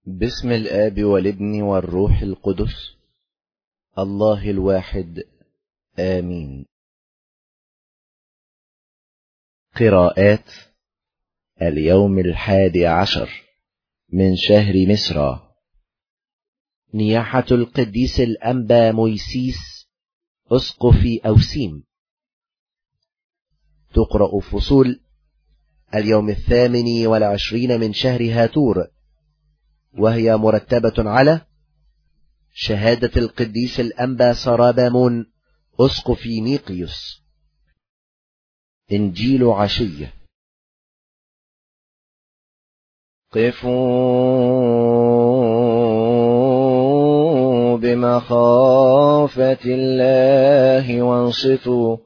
باسم الآب والابن والروح القدس الله الواحد آمين. قراءات اليوم 11 من شهر مصر. نياحة القديس الأنبا مويسيس أسقف أوسيم. تقرأ فصول اليوم 28 من شهر هاتور، وهي مرتبة على شهادة القديس الأنبا سرابامون أسقف نيقيوس. إنجيل عشية. قفوا بمخافة الله وانصتوا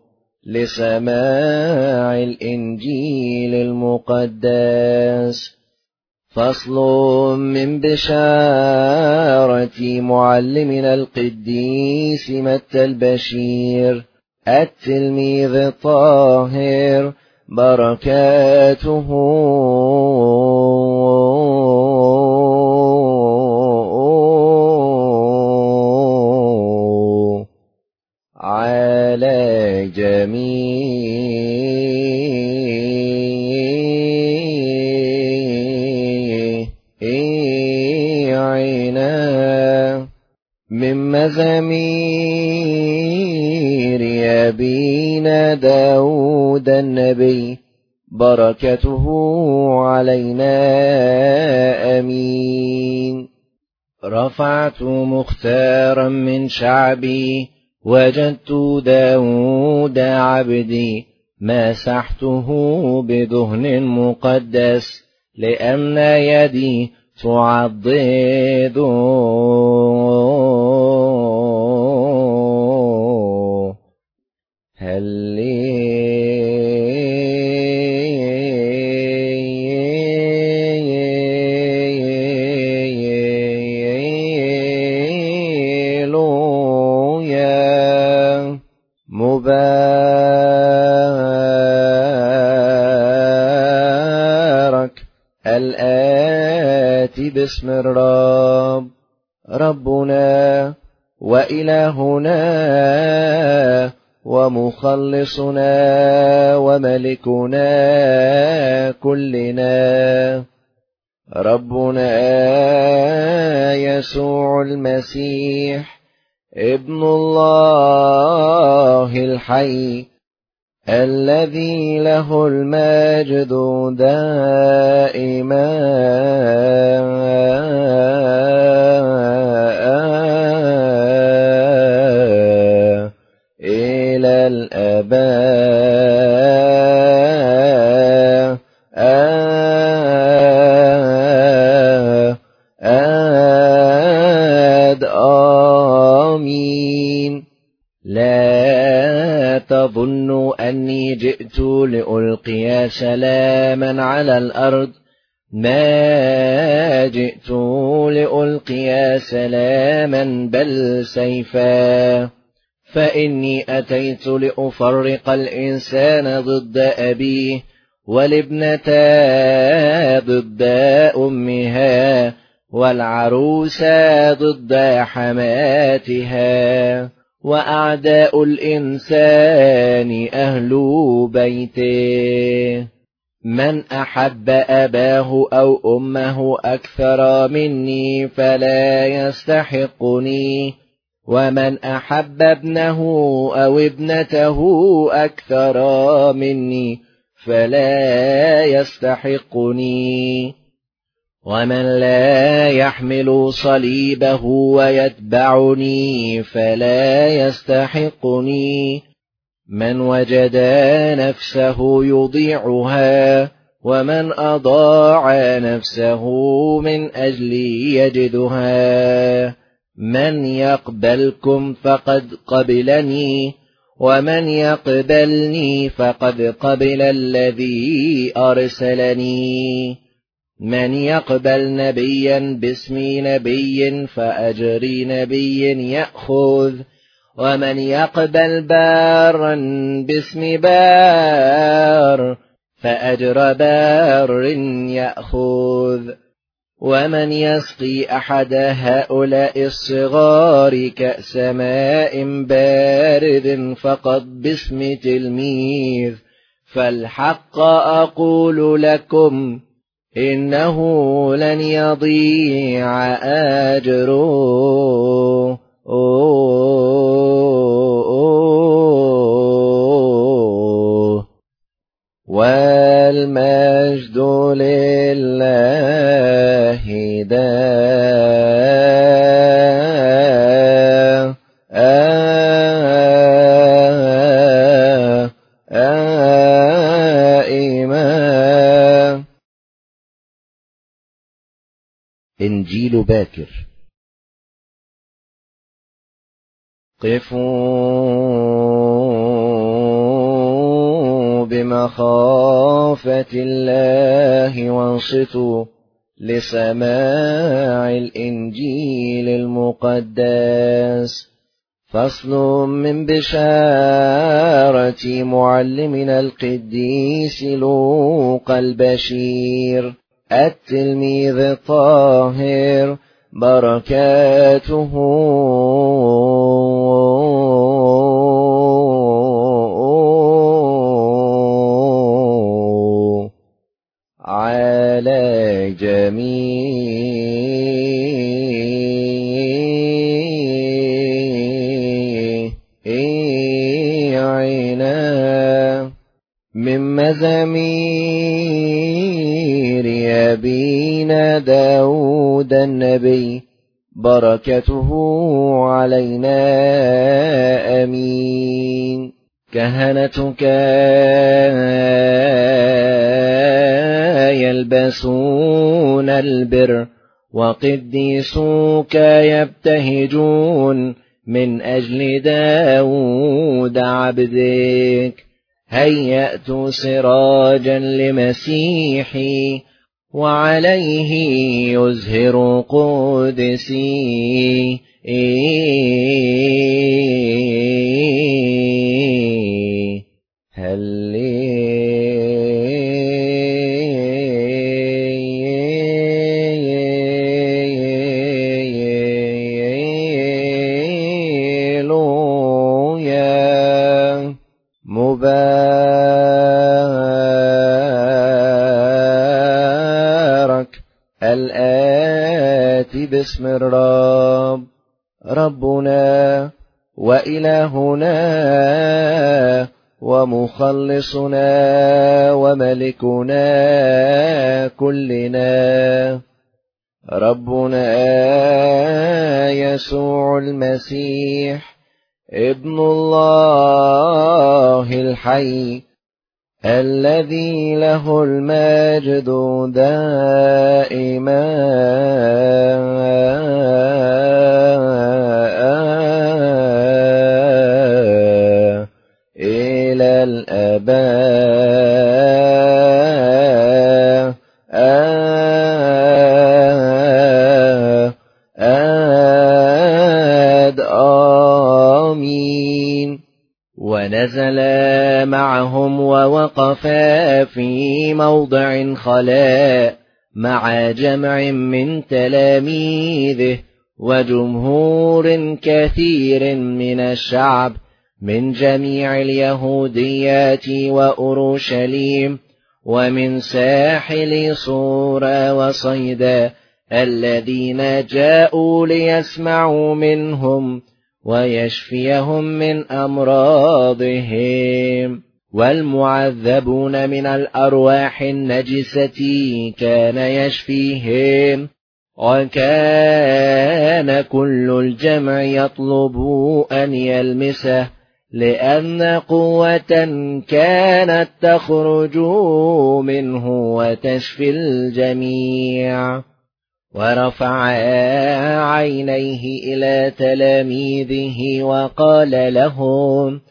لسماع الإنجيل المقدس. فصل من بشارة معلمنا القديس متى البشير التلميذ الطاهر، بركاته على جميعنا. من مزامير أبينا داود النبي، بركته علينا أمين. رفعت مختارا من شعبي، وجدت داود عبدي، مسحته بدهن مقدس، لأن يدي تعضد مبارك الآتي باسم الرب، ربنا وإلهنا ومخلصنا وملكنا كلنا، ربنا يسوع المسيح ابن الله الحي، الذي له المجد دائما إلى الآباء آمين. لا تظنوا أني جئت لألقي سلاما على الأرض، ما جئت لألقي سلاما بل سيفا، فإني أتيت لأفرق الإنسان ضد أبيه، والابنة ضد أمها، والعروس ضد حماتها، وأعداء الإنسان أهل بيته. من أحب أباه أو أمه أكثر مني فلا يستحقني، ومن أحب ابنه أو ابنته أكثر مني فلا يستحقني. ومن لا يحمل صليبه ويتبعني فلا يستحقني. من وجد نفسه يضيعها، ومن أضاع نفسه من أجلي يجدها. من يقبلكم فقد قبلني، ومن يقبلني فقد قبل الذي أرسلني. من يقبل نبيا باسم نبي فأجر نبي يأخذ، ومن يقبل بارا باسم بار فأجر بار يأخذ. ومن يسقي أحد هؤلاء الصغار كأس ماء بارد فقد باسم تلميذ، فالحق أقول لكم إنه لن يضيع أجره. والمجد لله دائما. إنجيل باكر. قفوا بمخافة الله وانصتوا لسماع الإنجيل المقدس. فصل من بشارة معلمنا القديس لوقا البشير التلميذ الطاهر، بركاته على جميعنا. من مزامير أبينا داود النبي، بركته علينا أمين. كهنتك يلبسون البر، وقديسوك يبتهجون من أجل داود عبدك. هيأت سراجا لمسيحي، وعليه يزهر قدسي. هللويا. مبارك الآتي باسم الرب، ربنا وإلهنا ومخلصنا وملكنا كلنا، ربنا يسوع المسيح ابن الله الحي، الذي له المجد دائما إلى الآباء. آمين. ونزل معهم ووقف في موضع خلاء مع جمع من تلاميذه وجمهور كثير من الشعب من جميع اليهوديات وأورشليم ومن ساحل صور وصيدا، الذين جاءوا ليسمعوا منهم ويشفيهم من أمراضهم. والمعذبون من الأرواح النجسة كان يشفيهم. وكان كل الجمع يطلب أن يلمسه، لأن قوة كانت تخرج منه وتشفي الجميع. ورفع عينيه إلى تلاميذه وقال لهم: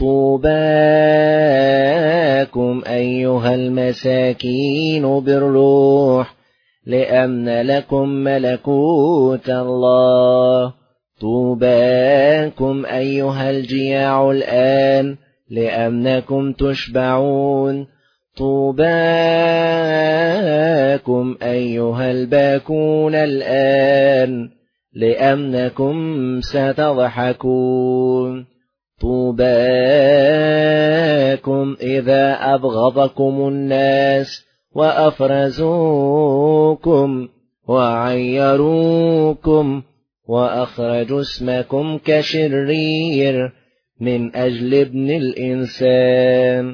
طوباكم أيها المساكين بالروح، لأن لكم ملكوت الله. طوباكم أيها الجياع الآن، لأنكم تشبعون. طوباكم هاكم أيها الباكون الآن لأنكم ستضحكون. طوباكم إذا أبغضكم الناس وأفرزوكم وعيروكم وأخرجوا اسمكم كشرير من أجل ابن الإنسان.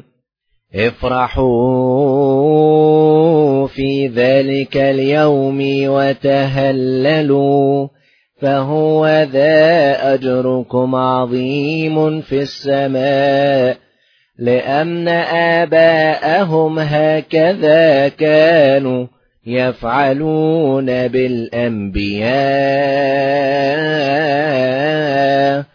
افرحوا في ذلك اليوم وتهللوا، فهو ذا أجركم عظيم في السماء، لأن آباءهم هكذا كانوا يفعلون بالأنبياء.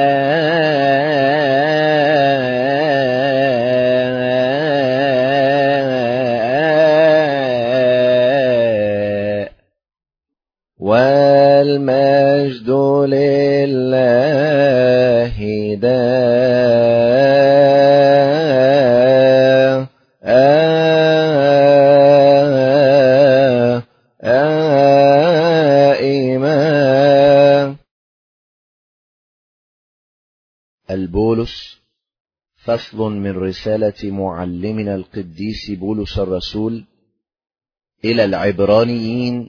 والمجد لله دائما. البولس، فصل من رسالة معلمنا القديس بولس الرسول إلى العبرانيين،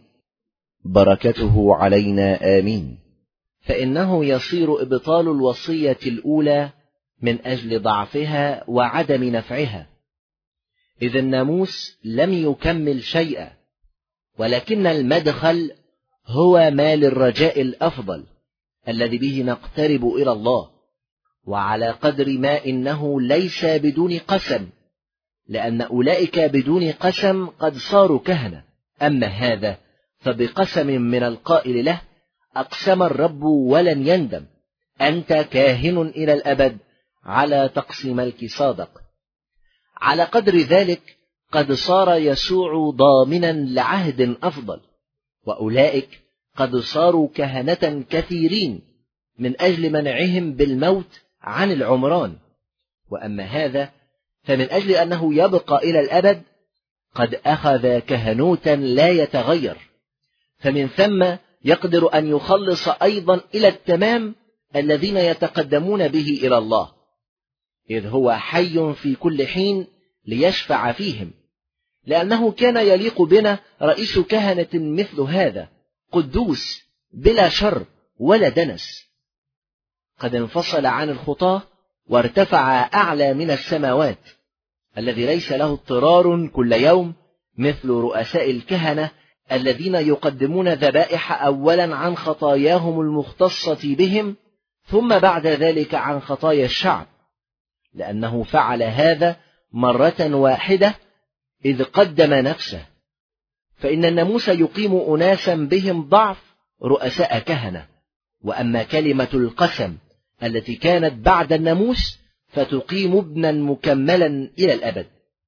بركته علينا آمين. فإنه يصير إبطال الوصية الأولى من أجل ضعفها وعدم نفعها، إذ الناموس لم يكمل شيئا، ولكن المدخل هو ما للرجاء الأفضل الذي به نقترب إلى الله، وعلى قدر ما إنه ليس بدون قسم، لأن أولئك بدون قسم قد صاروا كهنة، أما هذا فبقسم من القائل له: أقسم الرب ولن يندم، أنت كاهن إلى الأبد على طقس ملك صادق. على قدر ذلك قد صار يسوع ضامنا لعهد أفضل، وأولئك قد صاروا كهنة كثيرين من أجل منعهم بالموت عن العمران، وأما هذا فمن أجل أنه يبقى إلى الأبد قد أخذ كهنوتا لا يتغير، فمن ثم يقدر أن يخلص أيضا إلى التمام الذين يتقدمون به إلى الله، إذ هو حي في كل حين ليشفع فيهم، لأنه كان يليق بنا رئيس كهنة مثل هذا، قدوس بلا شر ولا دنس، قد انفصل عن الخطاة وارتفع أعلى من السماوات، الذي ليس له اضطرار كل يوم مثل رؤساء الكهنة الذين يقدمون ذبائح أولا عن خطاياهم المختصة بهم، ثم بعد ذلك عن خطايا الشعب، لأنه فعل هذا مرة واحدة إذ قدم نفسه. فإن الناموس يقيم أناسا بهم ضعف رؤساء كهنة، وأما كلمة القسم التي كانت بعد الناموس فتقيم ابنا مكملا إلى الأبد.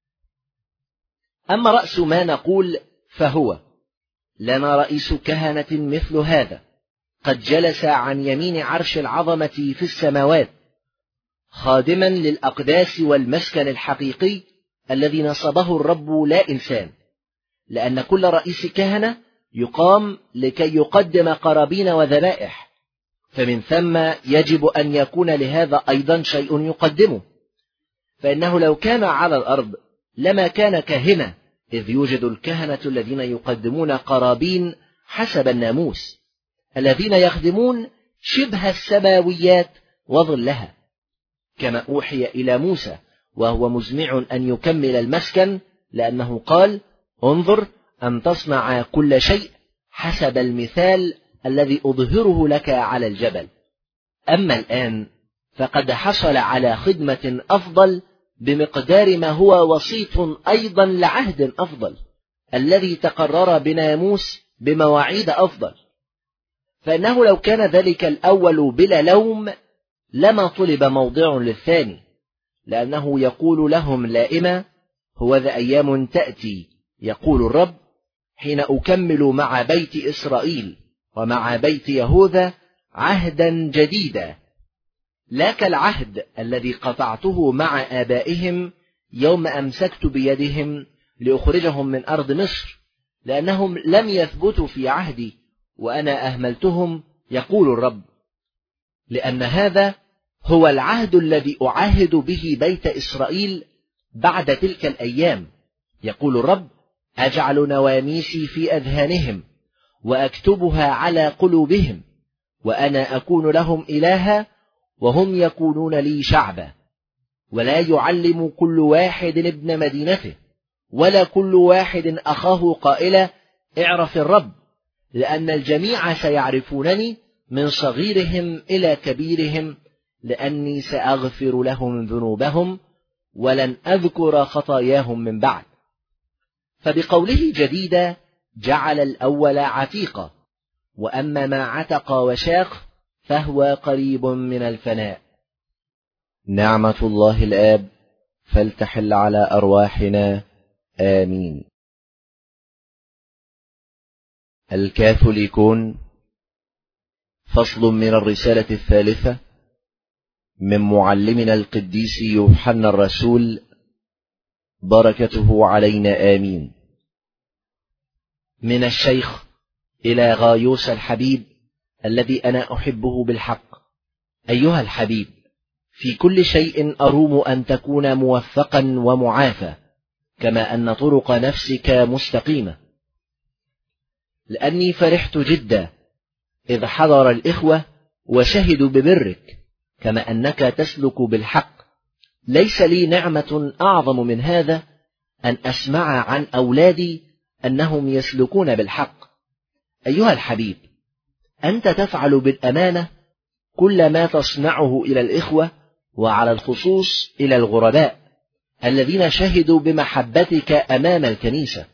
أما رأس ما نقول فهو: لنا رئيس كهنة مثل هذا، قد جلس عن يمين عرش العظمة في السماوات، خادما للأقداس والمسكن الحقيقي الذي نصبه الرب لا إنسان، لأن كل رئيس كهنة يقام لكي يقدم قرابين وذبائح، فمن ثم يجب أن يكون لهذا أيضا شيء يقدمه، فإنه لو كان على الأرض لما كان كاهنة، إذ يوجد الكهنة الذين يقدمون قرابين حسب الناموس، الذين يخدمون شبه السماويات وظلها، كما أوحي إلى موسى وهو مزمع أن يكمل المسكن، لأنه قال: انظر أن تصنع كل شيء حسب المثال الذي أظهره لك على الجبل. أما الآن فقد حصل على خدمة أفضل بمقدار ما هو وسيط أيضا لعهد أفضل، الذي تقرر بناموس بمواعيد أفضل، فإنه لو كان ذلك الأول بلا لوم لما طلب موضع للثاني، لأنه يقول لهم لائما: هو ذا أيام تأتي يقول الرب حين أكمل مع بيت إسرائيل ومع بيت يهوذا عهدا جديدا، لا كالعهد الذي قطعته مع آبائهم يوم أمسكت بيدهم لأخرجهم من أرض مصر، لأنهم لم يثبتوا في عهدي وأنا أهملتهم، يقول الرب. لأن هذا هو العهد الذي أعاهد به بيت إسرائيل بعد تلك الأيام، يقول الرب: أجعل نواميسي في أذهانهم وأكتبها على قلوبهم، وأنا أكون لهم إلها وهم يكونون لي شعبا. ولا يعلم كل واحد ابن مدينته ولا كل واحد أخاه قائلا: اعرف الرب، لأن الجميع سيعرفونني من صغيرهم إلى كبيرهم، لأني سأغفر لهم ذنوبهم ولن أذكر خطاياهم من بعد. فبقوله جديدا جعل الأول عتيقا، وأما ما عتق وشاق فهو قريب من الفناء. نعمة الله الآب فلتحل على أرواحنا، آمين. الكاثوليكون، فصل من الرسالة الثالثة من معلمنا القديس يوحنا الرسول، بركته علينا، آمين. من الشيخ إلى غايوس الحبيب الذي أنا أحبه بالحق. أيها الحبيب، في كل شيء أروم أن تكون موفقا ومعافى، كما أن طرق نفسك مستقيمة، لأني فرحت جدا إذ حضر الإخوة وشهدوا ببرك، كما أنك تسلك بالحق. ليس لي نعمة أعظم من هذا، أن أسمع عن أولادي أنهم يسلكون بالحق. أيها الحبيب، أنت تفعل بالأمانة كل ما تصنعه إلى الإخوة، وعلى الخصوص إلى الغرباء الذين شهدوا بمحبتك أمام الكنيسة،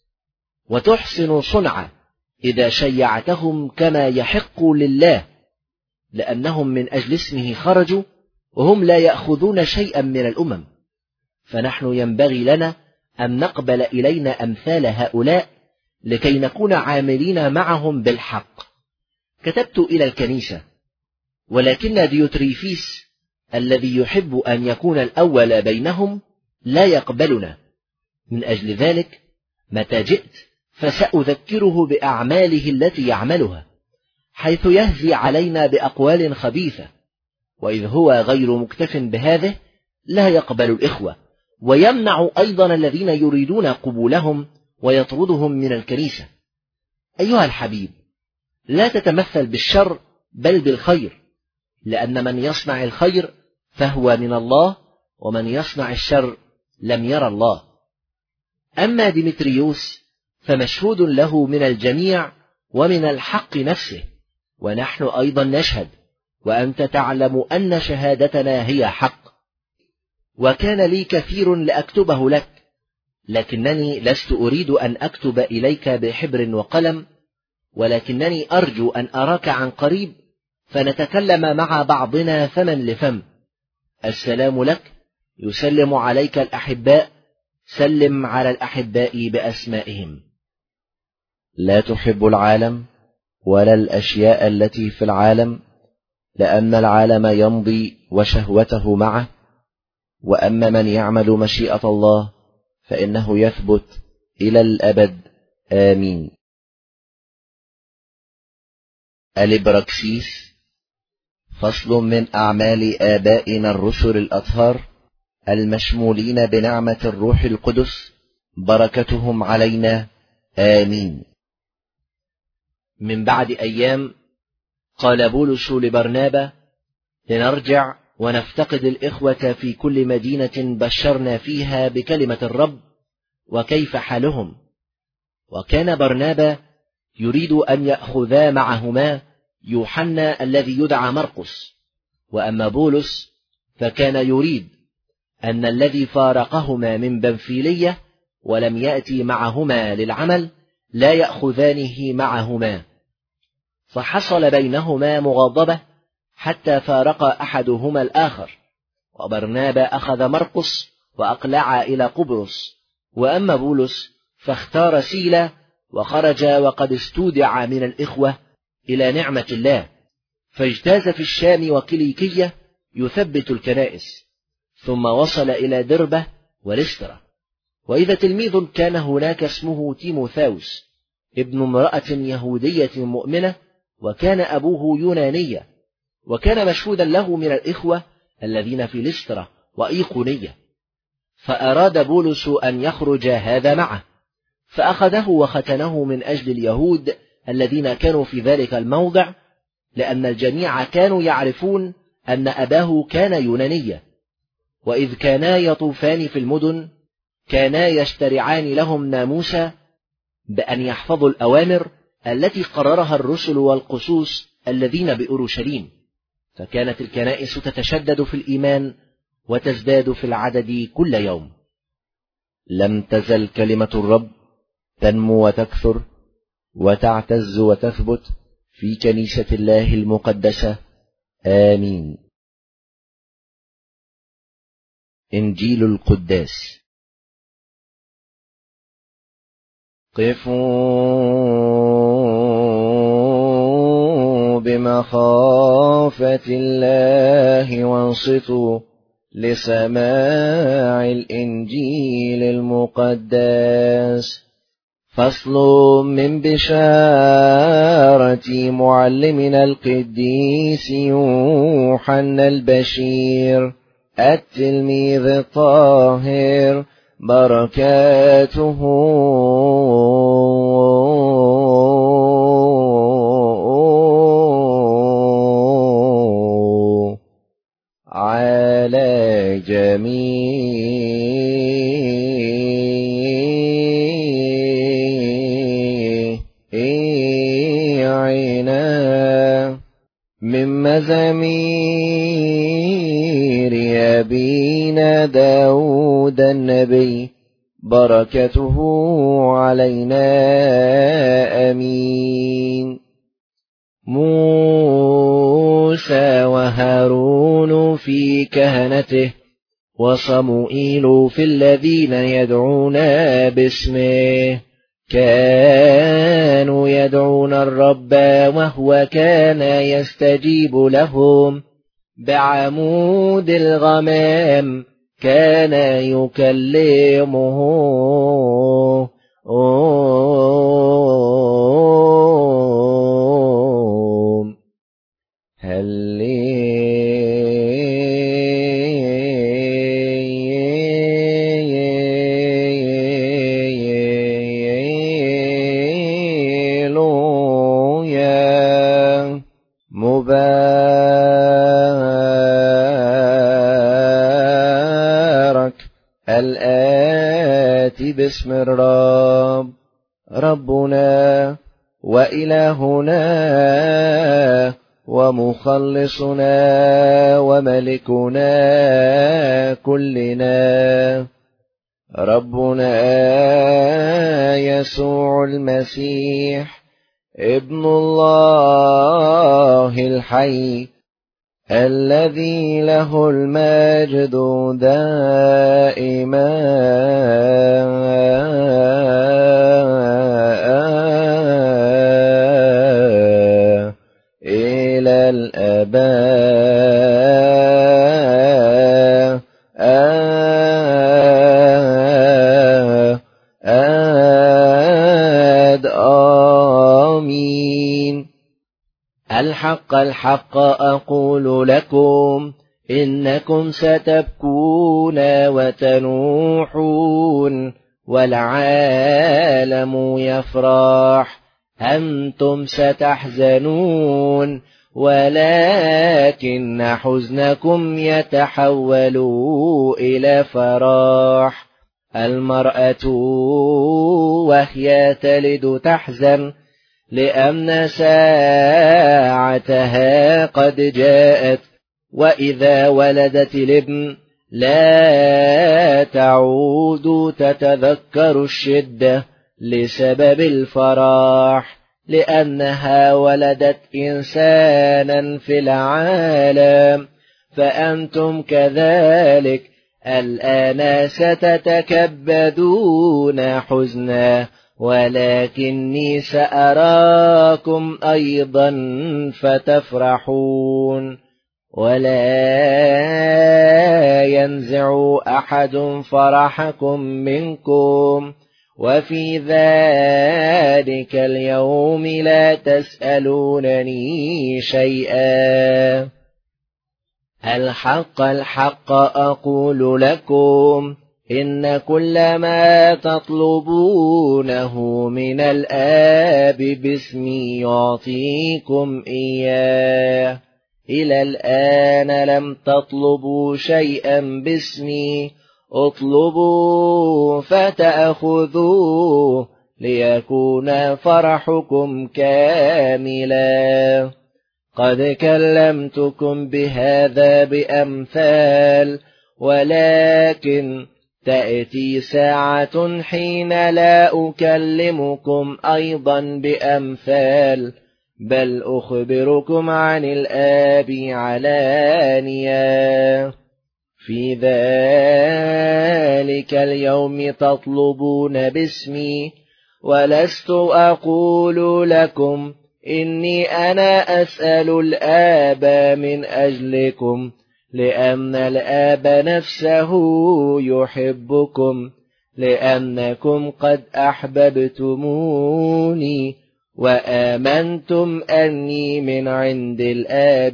وتحسن صنعا إذا شيعتهم كما يحق لله، لأنهم من أجل اسمه خرجوا، وهم لا يأخذون شيئا من الأمم. فنحن ينبغي لنا أن نقبل إلينا أمثال هؤلاء لكي نكون عاملين معهم بالحق. كتبت إلى الكنيسة، ولكن ديوتريفيس الذي يحب أن يكون الأول بينهم لا يقبلنا. من أجل ذلك متى جئت فسأذكره بأعماله التي يعملها، حيث يهزي علينا بأقوال خبيثة. وإذ هو غير مكتف بهذه لا يقبل الإخوة، ويمنع أيضا الذين يريدون قبولهم ويطردهم من الكنيسة. أيها الحبيب، لا تتمثل بالشر بل بالخير، لأن من يصنع الخير فهو من الله، ومن يصنع الشر لم ير الله. أما ديمتريوس فمشهود له من الجميع ومن الحق نفسه، ونحن أيضا نشهد، وأنت تعلم أن شهادتنا هي حق. وكان لي كثير لأكتبه لك، لكنني لست أريد أن أكتب إليك بحبر وقلم، ولكنني أرجو أن أراك عن قريب، فنتكلم مع بعضنا فما لفم. السلام لك، يسلم عليك الأحباء، سلم على الأحباء بأسمائهم. لا تحب العالم ولا الأشياء التي في العالم، لأن العالم يمضي وشهوته معه، وأما من يعمل مشيئة الله فإنه يثبت إلى الأبد، آمين. الإبراكسيس، فصل من أعمال آبائنا الرسل الأطهار المشمولين بنعمة الروح القدس، بركتهم علينا، آمين. من بعد أيام قال بولس لبرنابا: لنرجع ونفتقد الإخوة في كل مدينة بشرنا فيها بكلمة الرب، وكيف حالهم. وكان برنابا يريد أن يأخذا معهما يوحنا الذي يدعى مرقس، وأما بولس فكان يريد أن الذي فارقهما من بنفيلية ولم يأتي معهما للعمل لا يأخذانه معهما. فحصل بينهما مغاضبة حتى فارق أحدهما الآخر، وبرنابا أخذ مرقس وأقلع إلى قبرص، وأما بولس فاختار سيلا وخرج وقد استودع من الإخوة إلى نعمة الله، فاجتاز في الشام وكيليكية يثبت الكنائس، ثم وصل إلى دربة ولسترة. وإذا تلميذ كان هناك اسمه تيموثاوس ابن امرأة يهودية مؤمنة، وكان أبوه يونانيا، وكان مشهودا له من الإخوة الذين في لسترة وإيقونية. فأراد بولس أن يخرج هذا معه، فأخذه وختنه من أجل اليهود الذين كانوا في ذلك الموضع، لأن الجميع كانوا يعرفون أن أباه كان يونانيا. وإذ كانا يطوفان في المدن كانا يشترعان لهم ناموسا بأن يحفظوا الأوامر التي قررها الرسل والقسوس الذين بأورشليم، فكانت الكنائس تتشدد في الإيمان وتزداد في العدد كل يوم. لم تزل كلمة الرب تنمو وتكثر وتعتز وتثبت في كنيسة الله المقدسة. آمين. إنجيل القداس. قفوا بمخافة الله وانصتوا لسماع الإنجيل المقدس. فصل من بشارة معلمنا القديس يوحنا البشير التلميذ الطاهر، بركاته على جميعنا. من مزامير أبينا داود النبي، بركته علينا. آمين. موسى وهارون في كهنته، وصموئيل في الذين يدعون باسمه، كانوا يدعون الرب وهو كان يستجيب لهم. بعمود الغمام كان يكلمه. مبارك الآتي باسم الرب، ربنا وإلهنا ومخلصنا وملكنا كلنا، ربنا يسوع المسيح ابن الله الحي، الذي له المجد دائما إلى الآباء. آمين. الحق الحق أقول لكم، إنكم ستبكون وتنوحون والعالم يفرح، أنتم ستحزنون ولكن حزنكم يتحول إلى فرح. المرأة وهي تلد تحزن، لأن ساعتها قد جاءت، وإذا ولدت الابن لا تعود تتذكر الشدة لسبب الفرح، لأنها ولدت إنسانا في العالم. فأنتم كذلك الآن ستتكبدون حزنا، ولكني سأراكم أيضا فتفرحون، ولا ينزع أحد فرحكم منكم، وفي ذلك اليوم لا تسألونني شيئا. الحق الحق أقول لكم، إن كل ما تطلبونه من الآب باسمي يعطيكم إياه. إلى الآن لم تطلبوا شيئا باسمي، اطلبوا فتأخذوه ليكون فرحكم كاملا. قد كلمتكم بهذا بأمثال، ولكن تأتي ساعة حين لا أكلمكم أيضا بأمثال، بل أخبركم عن الآب علانية. في ذلك اليوم تطلبون باسمي، ولست أقول لكم إني أنا أسأل الآب من أجلكم، لأن الآب نفسه يحبكم، لأنكم قد أحببتموني وآمنتم أني من عند الآب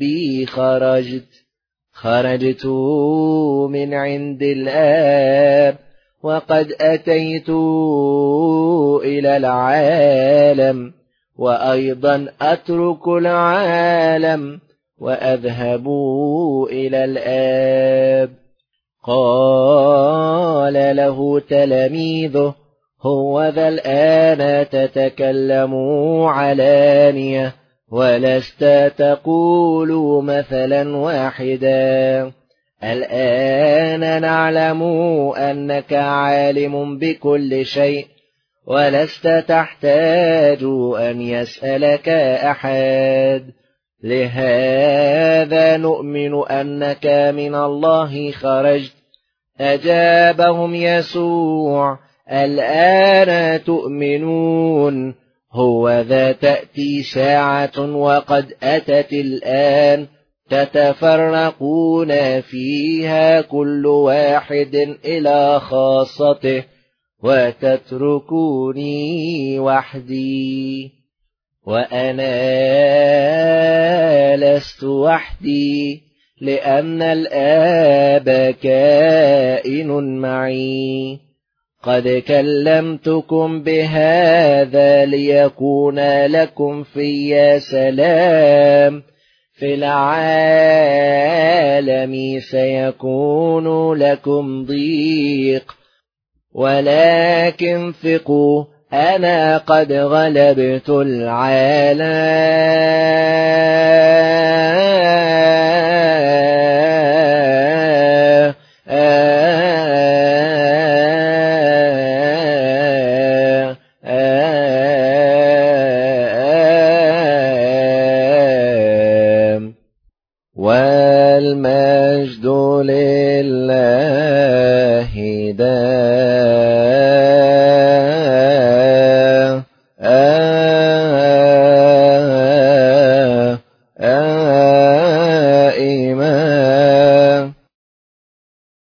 خرجت من عند الآب، وقد أتيت إلى العالم، وأيضا أترك العالم وأذهب إلى الآب. قال له تلاميذه: هوذا الآن تتكلم علانية، ولست تقول مثلا واحدا. الآن نعلم أنك عالم بكل شيء، ولست تحتاج أن يسألك أحد. لهذا نؤمن أنك من الله خرجت. أجابهم يسوع: الآن تؤمنون؟ هوذا تأتي ساعة وقد أتت الآن تتفرقون فيها كل واحد إلى خاصته، وتتركوني وحدي. وأنا لست وحدي، لأن الآب كائن معي. قد كلمتكم بهذا ليكون لكم في سلام. في العالم سيكون لكم ضيق، ولكن ثقوا، أنا قد غلبت العالم.